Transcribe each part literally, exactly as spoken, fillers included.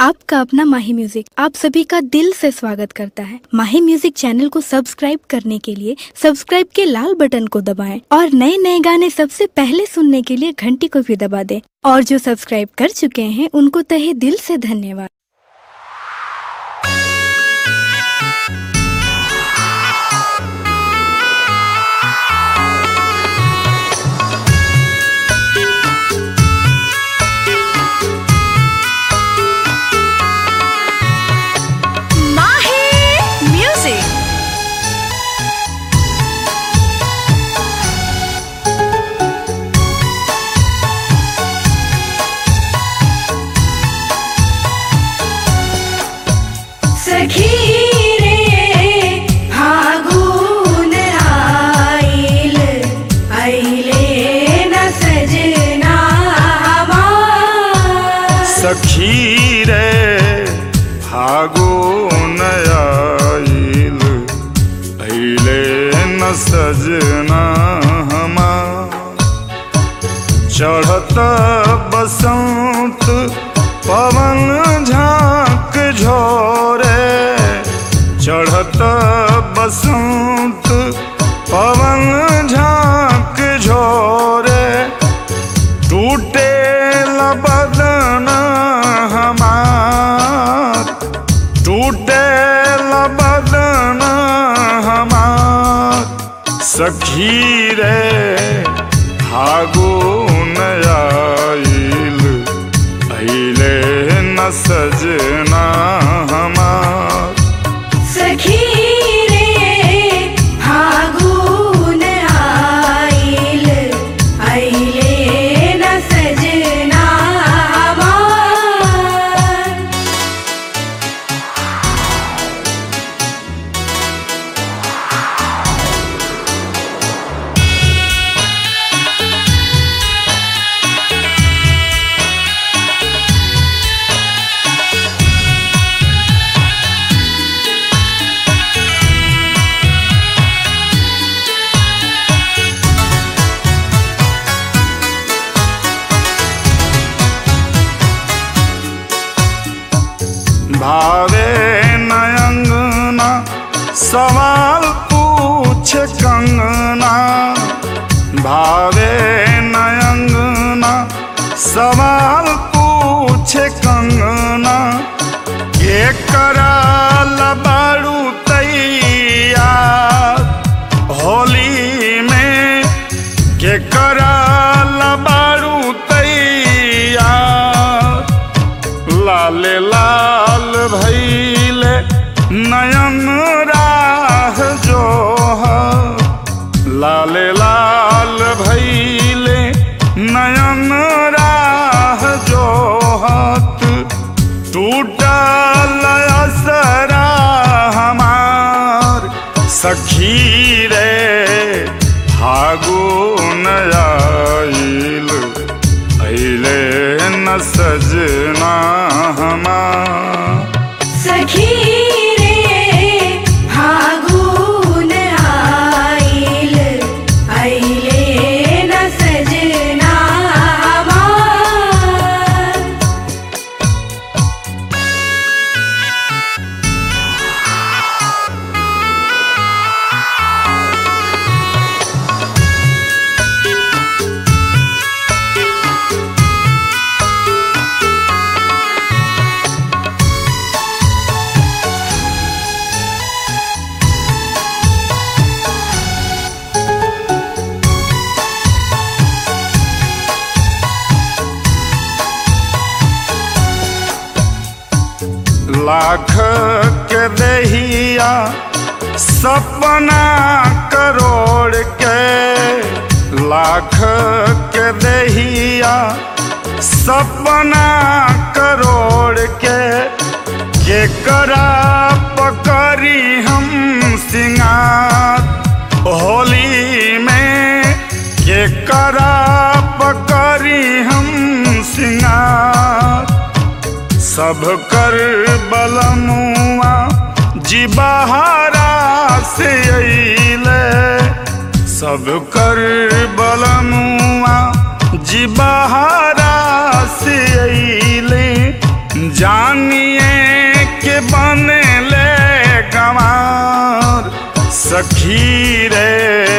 आपका अपना माही म्यूजिक आप सभी का दिल से स्वागत करता है। माही म्यूजिक चैनल को सब्सक्राइब करने के लिए सब्सक्राइब के लाल बटन को दबाएं और नए नए गाने सबसे पहले सुनने के लिए घंटी को भी दबा दें। और जो सब्सक्राइब कर चुके हैं उनको तहे दिल से धन्यवाद। सखी रे फागुन आइल आइले न सजना हमार। सखी रे फागुन आइल आइले न सजना हमार। चढ़त बसंत पवन झांक झोरे, चढ़त बसंत पवन झांक झोरे। टूटे बदन हमार, टूटे बदन हमार। सखी रे फागुन आइल आइले न सजना हमार। सखी रे फागुन आइल आइले न सजना हमार। भावे नयंगना सवाल पूछ कंगना। भावे नयंगना सवाल पूछ कंगना। के कराल बारू तैयार होली में, के कराल बारू तैयार। लाल लाल भैले नयन राह जो है, लाल लाल भैले नयन राह जो हाथ। टूटल असरा हमार। सखी रे फागुन आइल आइले न सजना हमार। सखी रे फागुन आइल आइले न सजना हमार। लाख के दहिया सपना करोड़ के। लाख के दहिया सपना करोड़ के। के करा पकड़ी हम सिंगार होली में। के करा पकड़ी हम सिंगार। सब कर बलमुआ जी बहारा से अइले। सब कर बलमुआ जी बहारा से अइले। जानिए के बने ले गंवार सखी रे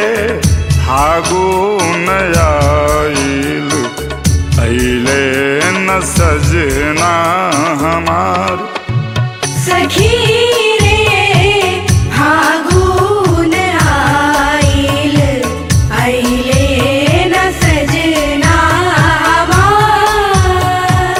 फागुन आइल अइले न सजना हमार सखी रे फागुन आइल अइले न सजना हमार।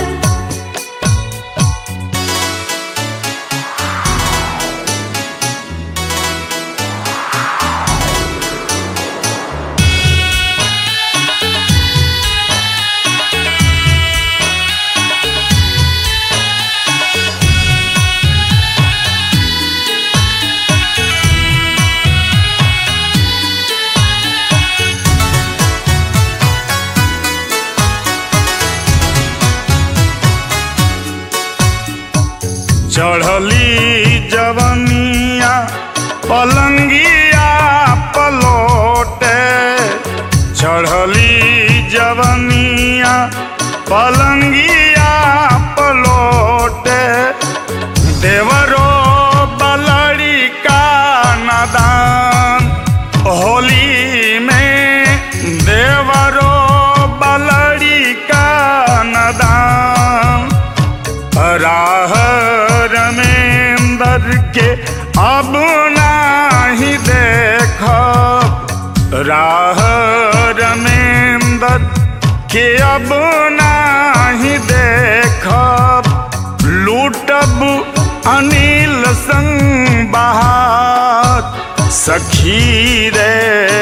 चढ़ली जवनिया पलंगिया पलोटे चढ़ली जवनिया पलंगिया पलोटे देवरो बलड़ी का नादान होली में देवरो बलड़ी का नादान राह रमेंदर के अब नाही देखब राह रमेंदर के अब नाही देखब लूटब अनिल संग बहार सखी रे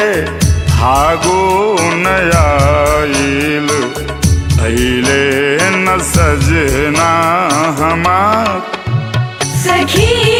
फागुन आइल अइले न सजना हमार सखी